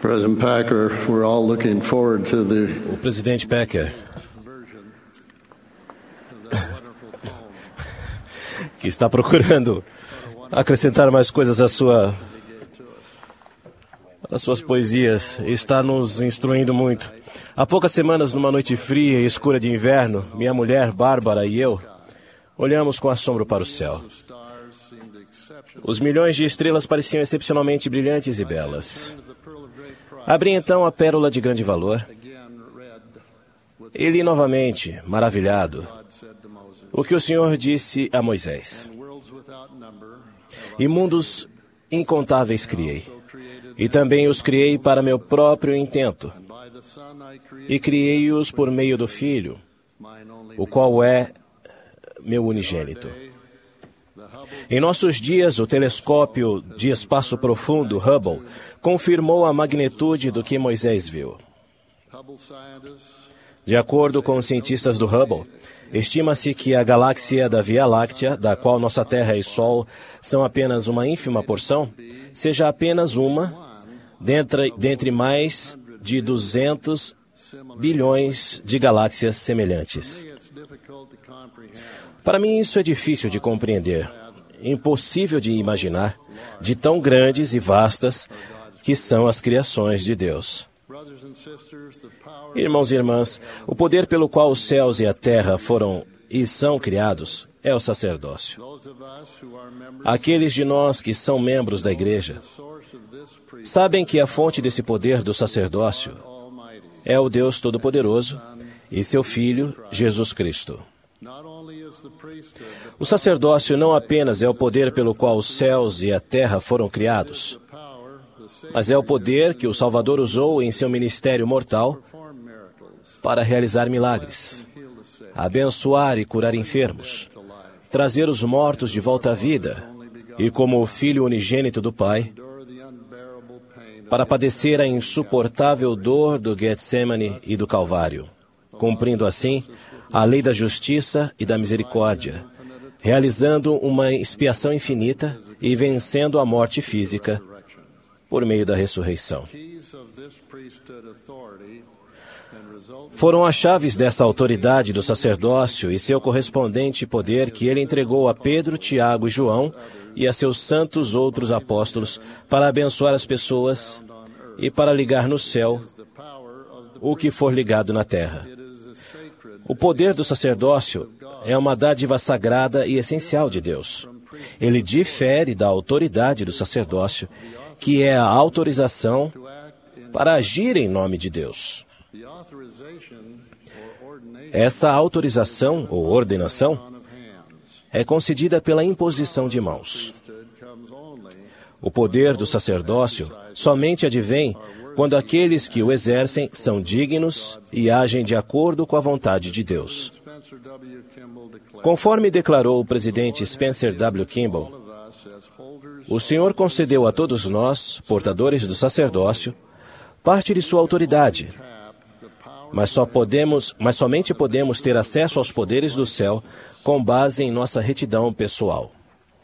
President Packer, we're all looking forward to O presidente Packer, que está procurando acrescentar mais coisas às suas poesias, está nos instruindo muito. Há poucas semanas, numa noite fria e escura de inverno, minha mulher, Bárbara, e eu olhamos com assombro para o céu. Os milhões de estrelas pareciam excepcionalmente brilhantes e belas. Abri então a pérola de grande valor e li novamente, maravilhado, o que o Senhor disse a Moisés. E mundos incontáveis criei, e também os criei para meu próprio intento, e criei-os por meio do Filho, o qual é meu unigênito. Em nossos dias, o telescópio de espaço profundo, Hubble, confirmou a magnitude do que Moisés viu. De acordo com os cientistas do Hubble, estima-se que a galáxia da Via Láctea, da qual nossa Terra e Sol são apenas uma ínfima porção, seja apenas uma dentre mais de 200 bilhões de galáxias semelhantes. Para mim, isso é difícil de compreender, impossível de imaginar, de tão grandes e vastas que são as criações de Deus. Irmãos e irmãs, o poder pelo qual os céus e a terra foram e são criados é o sacerdócio. Aqueles de nós que são membros da igreja sabem que a fonte desse poder do sacerdócio é o Deus Todo-Poderoso e seu Filho, Jesus Cristo. O sacerdócio não apenas é o poder pelo qual os céus e a terra foram criados, mas é o poder que o Salvador usou em seu ministério mortal para realizar milagres, abençoar e curar enfermos, trazer os mortos de volta à vida e, como o Filho unigênito do Pai, para padecer a insuportável dor do Getsemane e do Calvário, cumprindo assim a lei da justiça e da misericórdia, realizando uma expiação infinita e vencendo a morte física por meio da ressurreição. Foram as chaves dessa autoridade do sacerdócio e seu correspondente poder que ele entregou a Pedro, Tiago e João e a seus santos outros apóstolos para abençoar as pessoas e para ligar no céu o que for ligado na terra. O poder do sacerdócio é uma dádiva sagrada e essencial de Deus. Ele difere da autoridade do sacerdócio, que é a autorização para agir em nome de Deus. Essa autorização ou ordenação é concedida pela imposição de mãos. O poder do sacerdócio somente advém quando aqueles que o exercem são dignos e agem de acordo com a vontade de Deus. Conforme declarou o presidente Spencer W. Kimball, o Senhor concedeu a todos nós, portadores do sacerdócio, parte de sua autoridade, mas somente podemos ter acesso aos poderes do céu com base em nossa retidão pessoal.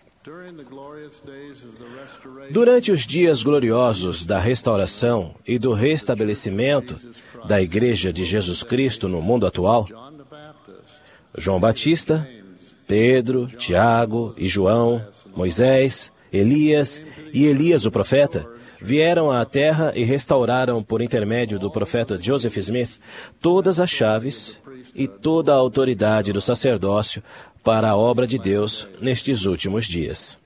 Durante os dias gloriosos da restauração e do restabelecimento da Igreja de Jesus Cristo no mundo atual, João Batista, Pedro, Tiago e João, Moisés, Elias e Elias o profeta vieram à terra e restauraram, por intermédio do profeta Joseph Smith, todas as chaves e toda a autoridade do sacerdócio para a obra de Deus nestes últimos dias.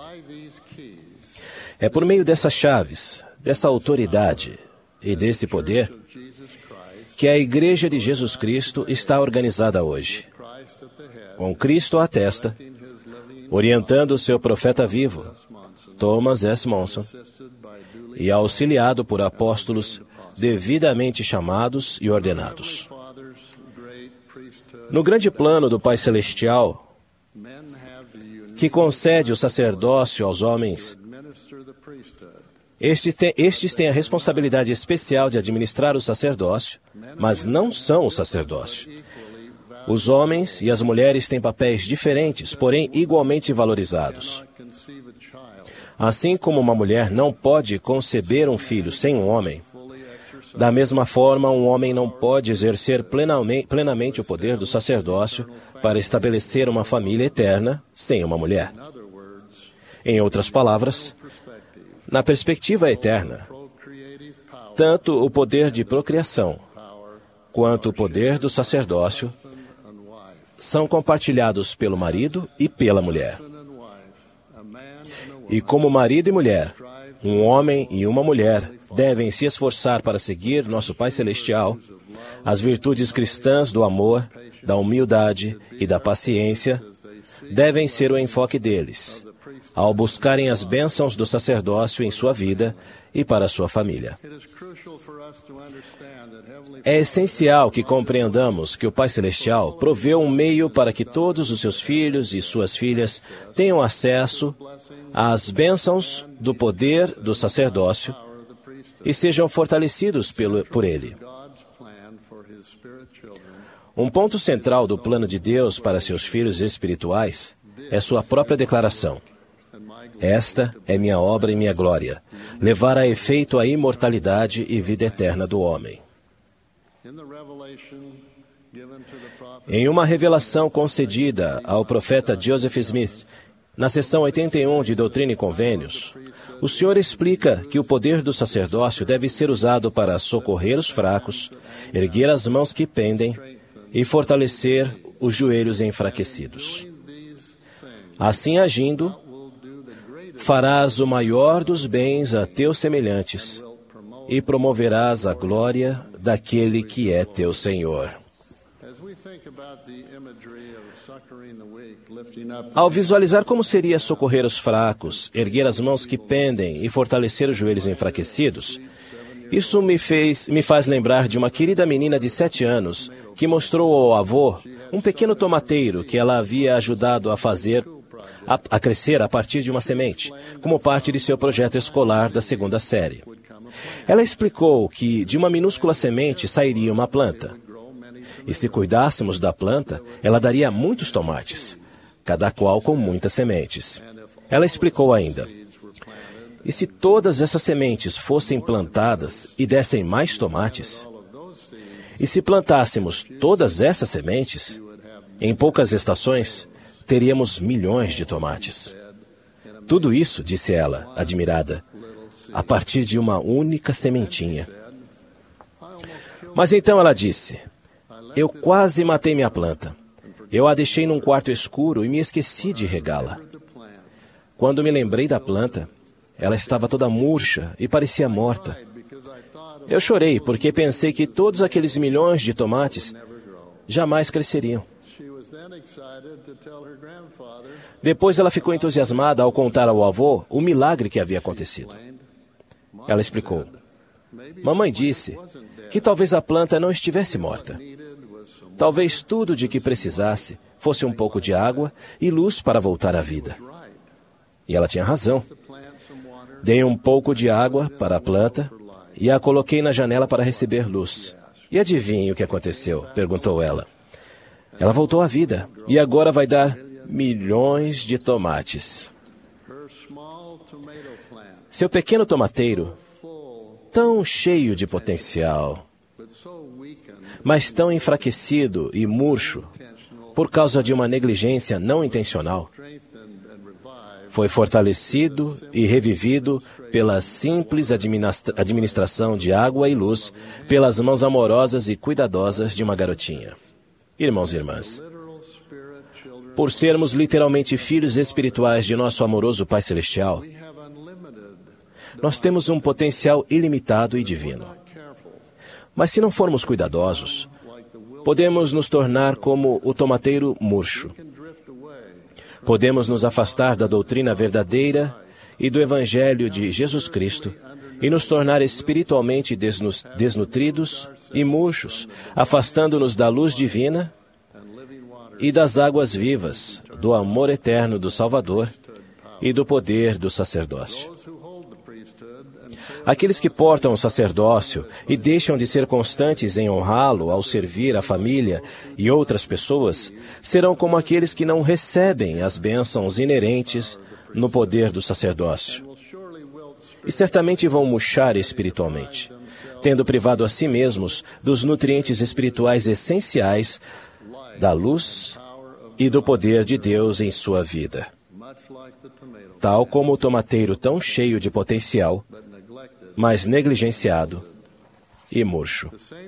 É por meio dessas chaves, dessa autoridade e desse poder que a Igreja de Jesus Cristo está organizada hoje, com Cristo à testa, orientando o seu profeta vivo, Thomas S. Monson, e auxiliado por apóstolos devidamente chamados e ordenados. No grande plano do Pai Celestial, que concede o sacerdócio aos homens, estes têm a responsabilidade especial de administrar o sacerdócio, mas não são o sacerdócio. Os homens e as mulheres têm papéis diferentes, porém igualmente valorizados. Assim como uma mulher não pode conceber um filho sem um homem, da mesma forma, um homem não pode exercer plenamente o poder do sacerdócio para estabelecer uma família eterna sem uma mulher. Em outras palavras, na perspectiva eterna, tanto o poder de procriação quanto o poder do sacerdócio são compartilhados pelo marido e pela mulher. E como marido e mulher, um homem e uma mulher devem se esforçar para seguir nosso Pai Celestial, as virtudes cristãs do amor, da humildade e da paciência devem ser o enfoque deles, ao buscarem as bênçãos do sacerdócio em sua vida e para a sua família. É essencial que compreendamos que o Pai Celestial proveu um meio para que todos os seus filhos e suas filhas tenham acesso às bênçãos do poder do sacerdócio e sejam fortalecidos por ele. Um ponto central do plano de Deus para seus filhos espirituais é sua própria declaração. Esta é minha obra e minha glória, levar a efeito a imortalidade e vida eterna do homem. Em uma revelação concedida ao profeta Joseph Smith, na seção 81 de Doutrina e Convênios, o Senhor explica que o poder do sacerdócio deve ser usado para socorrer os fracos, erguer as mãos que pendem e fortalecer os joelhos enfraquecidos. Assim agindo, farás o maior dos bens a teus semelhantes e promoverás a glória daquele que é teu Senhor. Ao visualizar como seria socorrer os fracos, erguer as mãos que pendem e fortalecer os joelhos enfraquecidos, isso me faz lembrar de uma querida menina de 7 anos que mostrou ao avô um pequeno tomateiro que ela havia ajudado a crescer a partir de uma semente, como parte de seu projeto escolar da 2ª série. Ela explicou que de uma minúscula semente sairia uma planta. E se cuidássemos da planta, ela daria muitos tomates, cada qual com muitas sementes. Ela explicou ainda: e se todas essas sementes fossem plantadas e dessem mais tomates? E se plantássemos todas essas sementes, em poucas estações, teríamos milhões de tomates. Tudo isso, disse ela, admirada, a partir de uma única sementinha. Mas então ela disse: eu quase matei minha planta. Eu a deixei num quarto escuro e me esqueci de regá-la. Quando me lembrei da planta, ela estava toda murcha e parecia morta. Eu chorei porque pensei que todos aqueles milhões de tomates jamais cresceriam. Depois ela ficou entusiasmada ao contar ao avô o milagre que havia acontecido. Ela explicou: mamãe disse que talvez a planta não estivesse morta. Talvez tudo de que precisasse fosse um pouco de água e luz para voltar à vida. E ela tinha razão. Dei um pouco de água para a planta e a coloquei na janela para receber luz. E adivinhe o que aconteceu? Perguntou ela. Ela voltou à vida e agora vai dar milhões de tomates. Seu pequeno tomateiro, tão cheio de potencial, mas tão enfraquecido e murcho por causa de uma negligência não intencional, foi fortalecido e revivido pela simples administração de água e luz pelas mãos amorosas e cuidadosas de uma garotinha. Irmãos e irmãs, por sermos literalmente filhos espirituais de nosso amoroso Pai Celestial, nós temos um potencial ilimitado e divino. Mas se não formos cuidadosos, podemos nos tornar como o tomateiro murcho. Podemos nos afastar da doutrina verdadeira e do Evangelho de Jesus Cristo e nos tornar espiritualmente desnutridos e murchos, afastando-nos da luz divina e das águas vivas, do amor eterno do Salvador e do poder do sacerdócio. Aqueles que portam o sacerdócio e deixam de ser constantes em honrá-lo ao servir a família e outras pessoas, serão como aqueles que não recebem as bênçãos inerentes no poder do sacerdócio. e certamente vão murchar espiritualmente, tendo privado a si mesmos dos nutrientes espirituais essenciais da luz e do poder de Deus em sua vida. Tal como o tomateiro tão cheio de potencial, mas negligenciado e murcho.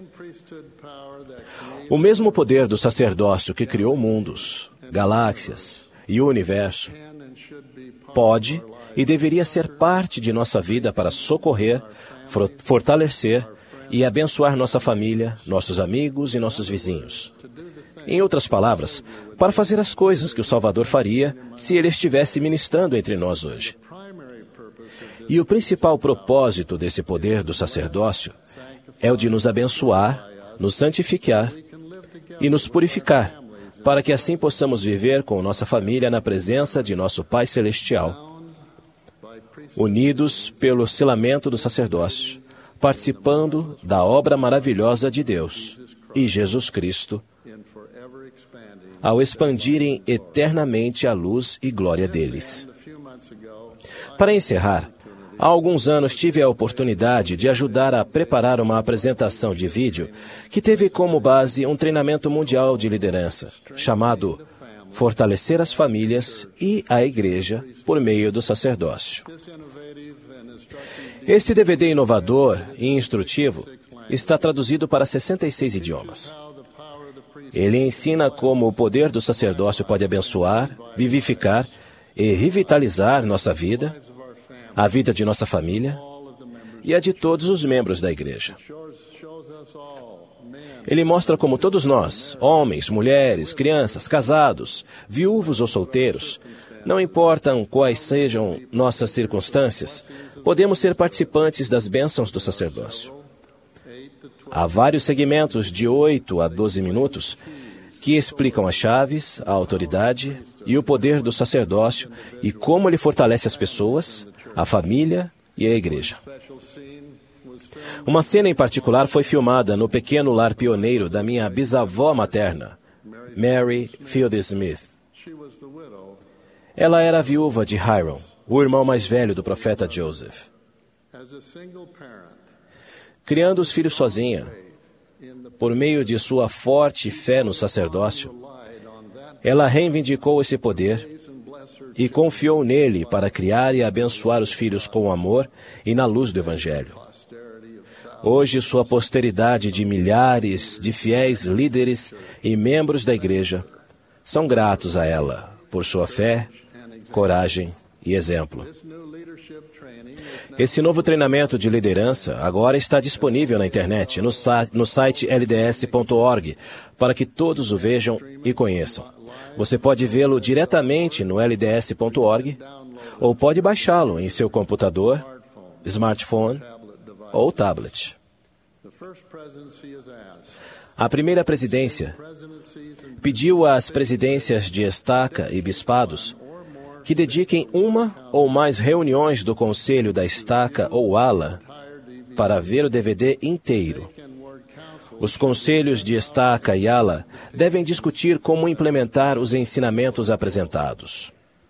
O mesmo poder do sacerdócio que criou mundos, galáxias e o universo pode e deveria ser parte de nossa vida para socorrer, fortalecer e abençoar nossa família, nossos amigos e nossos vizinhos. Em outras palavras, para fazer as coisas que o Salvador faria se ele estivesse ministrando entre nós hoje. E o principal propósito desse poder do sacerdócio é o de nos abençoar, nos santificar e nos purificar, para que assim possamos viver com nossa família na presença de nosso Pai Celestial, unidos pelo selamento do sacerdócio, participando da obra maravilhosa de Deus e Jesus Cristo, ao expandirem eternamente a luz e glória deles. Para encerrar, há alguns anos tive a oportunidade de ajudar a preparar uma apresentação de vídeo que teve como base um treinamento mundial de liderança, chamado Fortalecer as Famílias e a Igreja por meio do sacerdócio. Este DVD inovador e instrutivo está traduzido para 66 idiomas. Ele ensina como o poder do sacerdócio pode abençoar, vivificar e revitalizar nossa vida, a vida de nossa família e a de todos os membros da igreja. Ele mostra como todos nós, homens, mulheres, crianças, casados, viúvos ou solteiros, não importam quais sejam nossas circunstâncias, podemos ser participantes das bênçãos do sacerdócio. Há vários segmentos de 8 a 12 minutos que explicam as chaves, a autoridade e o poder do sacerdócio e como ele fortalece as pessoas, a família e a igreja. Uma cena em particular foi filmada no pequeno lar pioneiro da minha bisavó materna, Mary Field Smith. Ela era a viúva de Hiram, o irmão mais velho do profeta Joseph. Criando os filhos sozinha, por meio de sua forte fé no sacerdócio, ela reivindicou esse poder e confiou nele para criar e abençoar os filhos com amor e na luz do Evangelho. Hoje, sua posteridade de milhares de fiéis líderes e membros da igreja são gratos a ela por sua fé, coragem e exemplo. Esse novo treinamento de liderança agora está disponível na internet, no site lds.org, para que todos o vejam e conheçam. Você pode vê-lo diretamente no lds.org ou pode baixá-lo em seu computador, smartphone ou tablet. A primeira presidência pediu às presidências de estaca e bispados que dediquem uma ou mais reuniões do conselho da estaca ou ala para ver o DVD inteiro. Os conselhos de estaca e ala devem discutir como implementar os ensinamentos apresentados.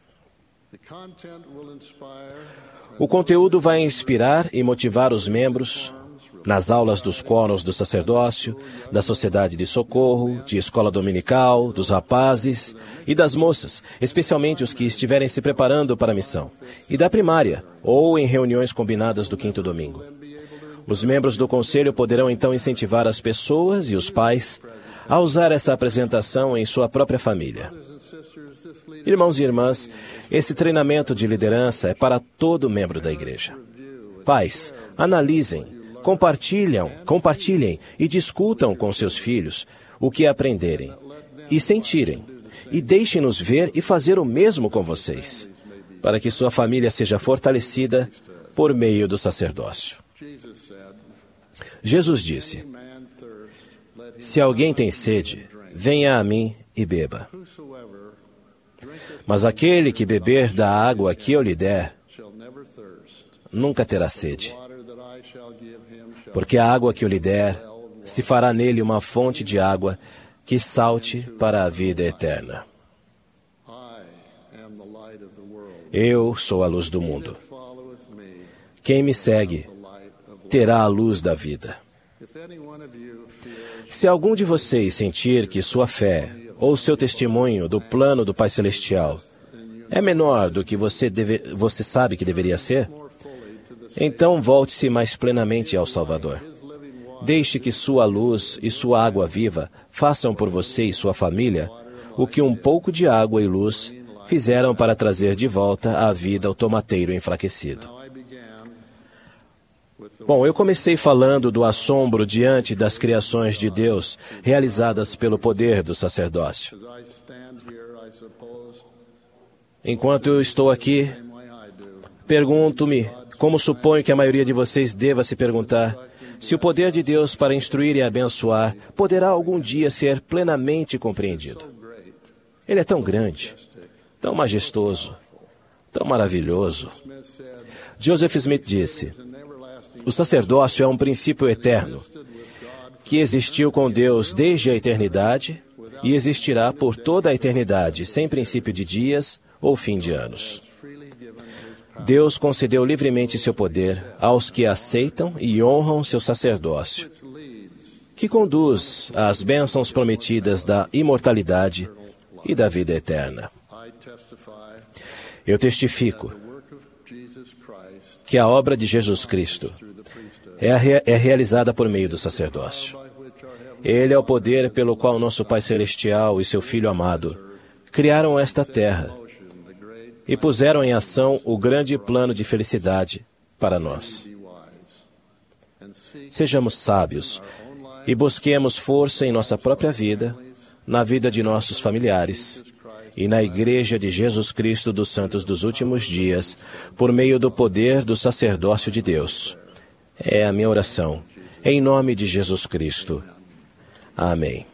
O conteúdo vai inspirar e motivar os membros nas aulas dos quórums do sacerdócio, da sociedade de socorro, de escola dominical, dos rapazes e das moças, especialmente os que estiverem se preparando para a missão, e da primária, ou em reuniões combinadas do quinto domingo. Os membros do conselho poderão então incentivar as pessoas e os pais a usar essa apresentação em sua própria família. Irmãos e irmãs, esse treinamento de liderança é para todo membro da igreja. Pais, analisem, compartilhem e discutam com seus filhos o que aprenderem e sentirem, e deixem-nos ver e fazer o mesmo com vocês, para que sua família seja fortalecida por meio do sacerdócio. Jesus disse: se alguém tem sede, venha a mim e beba. Mas aquele que beber da água que eu lhe der, nunca terá sede. Porque a água que eu lhe der, se fará nele uma fonte de água que salte para a vida eterna. Eu sou a luz do mundo. Quem me segue terá a luz da vida. Se algum de vocês sentir que sua fé ou seu testemunho do plano do Pai Celestial é menor do que você sabe que deveria ser, então volte-se mais plenamente ao Salvador. Deixe que sua luz e sua água viva façam por você e sua família o que um pouco de água e luz fizeram para trazer de volta à vida o tomateiro enfraquecido. Bom, eu comecei falando do assombro diante das criações de Deus realizadas pelo poder do sacerdócio. Enquanto eu estou aqui, pergunto-me, como suponho que a maioria de vocês deva se perguntar, se o poder de Deus para instruir e abençoar poderá algum dia ser plenamente compreendido. Ele é tão grande, tão majestoso, tão maravilhoso. Joseph Smith disse: o sacerdócio é um princípio eterno, que existiu com Deus desde a eternidade e existirá por toda a eternidade, sem princípio de dias ou fim de anos. Deus concedeu livremente seu poder aos que aceitam e honram seu sacerdócio, que conduz às bênçãos prometidas da imortalidade e da vida eterna. Eu testifico que a obra de Jesus Cristo é realizada por meio do sacerdócio. Ele é o poder pelo qual nosso Pai Celestial e seu Filho amado criaram esta terra e puseram em ação o grande plano de felicidade para nós. Sejamos sábios e busquemos força em nossa própria vida, na vida de nossos familiares e na Igreja de Jesus Cristo dos Santos dos Últimos Dias, por meio do poder do sacerdócio de Deus. É a minha oração, em nome de Jesus Cristo. Amém.